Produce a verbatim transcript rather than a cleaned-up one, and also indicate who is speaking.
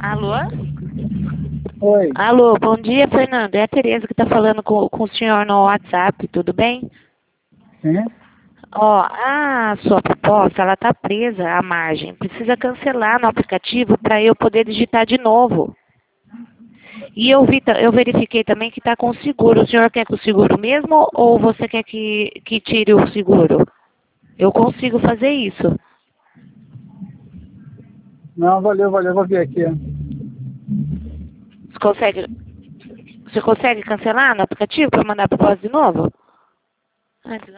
Speaker 1: Alô?
Speaker 2: Oi.
Speaker 1: Alô, bom dia, Fernando. É a Tereza que está falando com, com o senhor no WhatsApp, tudo bem?
Speaker 2: Sim?
Speaker 1: Ó, a sua proposta, ela está presa à margem. Precisa cancelar no aplicativo para eu poder digitar de novo. E eu, vi, ta- eu verifiquei também que está com seguro. O senhor quer com o seguro mesmo ou você quer que, que tire o seguro? Eu consigo fazer isso.
Speaker 2: Não, valeu, valeu, vou ver aqui.
Speaker 1: Você consegue, você consegue cancelar no aplicativo para mandar a proposta de novo? Ah,